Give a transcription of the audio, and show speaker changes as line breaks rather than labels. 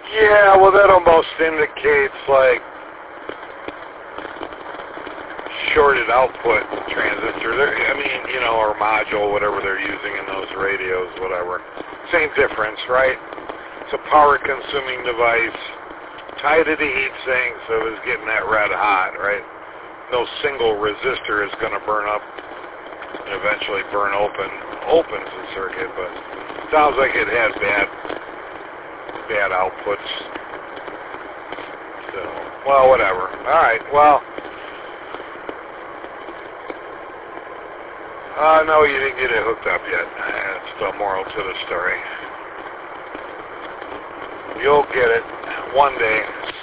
Yeah, well, that almost indicates, like, shorted output transistor. I mean, you know, or module, whatever they're using in those radios, whatever. Same difference, right? It's a power-consuming device tied to the heat sink, so it's getting that red hot, right? No single resistor is going to burn up and eventually opens the circuit, but it sounds like it had bad outputs. So, well, whatever. All right, well, no, you didn't get it hooked up yet. That's the moral to the story. You'll get it one day.